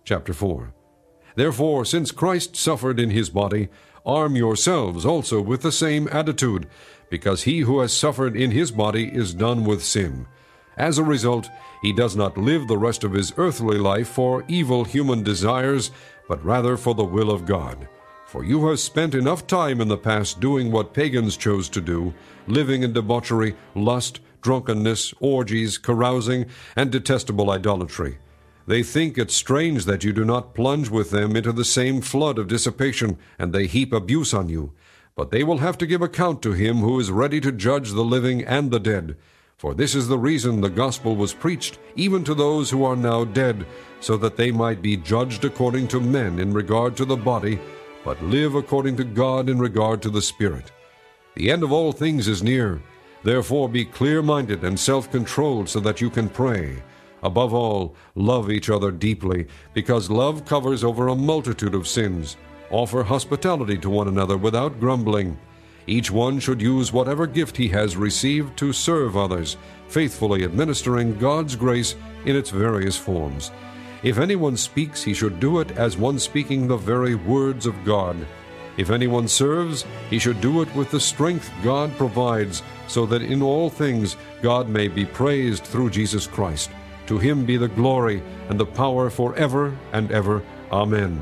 Chapter 4. Therefore, since Christ suffered in his body, arm yourselves also with the same attitude, because he who has suffered in his body is done with sin. As a result, he does not live the rest of his earthly life for evil human desires, but rather for the will of God. For you have spent enough time in the past doing what pagans chose to do, living in debauchery, lust, drunkenness, orgies, carousing, and detestable idolatry. They think it strange that you do not plunge with them into the same flood of dissipation, and they heap abuse on you. But they will have to give account to him who is ready to judge the living and the dead. For this is the reason the gospel was preached, even to those who are now dead, so that they might be judged according to men in regard to the body, but live according to God in regard to the Spirit. The end of all things is near. Therefore be clear-minded and self-controlled so that you can pray. Above all, love each other deeply, because love covers over a multitude of sins. Offer hospitality to one another without grumbling. Each one should use whatever gift he has received to serve others, faithfully administering God's grace in its various forms. If anyone speaks, he should do it as one speaking the very words of God. If anyone serves, he should do it with the strength God provides, so that in all things God may be praised through Jesus Christ. To him be the glory and the power forever and ever. Amen.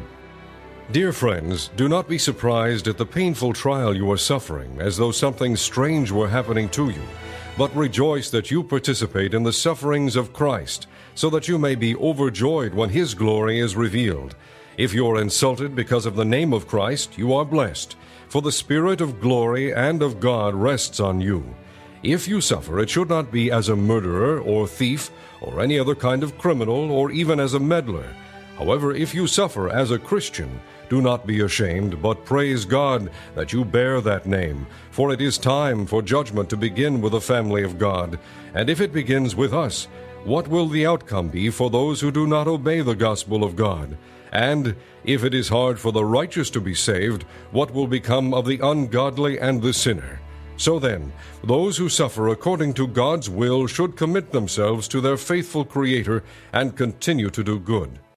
Dear friends, do not be surprised at the painful trial you are suffering, as though something strange were happening to you, but rejoice that you participate in the sufferings of Christ, so that you may be overjoyed when his glory is revealed. If you are insulted because of the name of Christ, you are blessed, for the Spirit of glory and of God rests on you. If you suffer, it should not be as a murderer or thief or any other kind of criminal or even as a meddler. However, if you suffer as a Christian, do not be ashamed, but praise God that you bear that name. For it is time for judgment to begin with the family of God. And if it begins with us, what will the outcome be for those who do not obey the gospel of God? And if it is hard for the righteous to be saved, what will become of the ungodly and the sinner? So then, those who suffer according to God's will should commit themselves to their faithful Creator and continue to do good.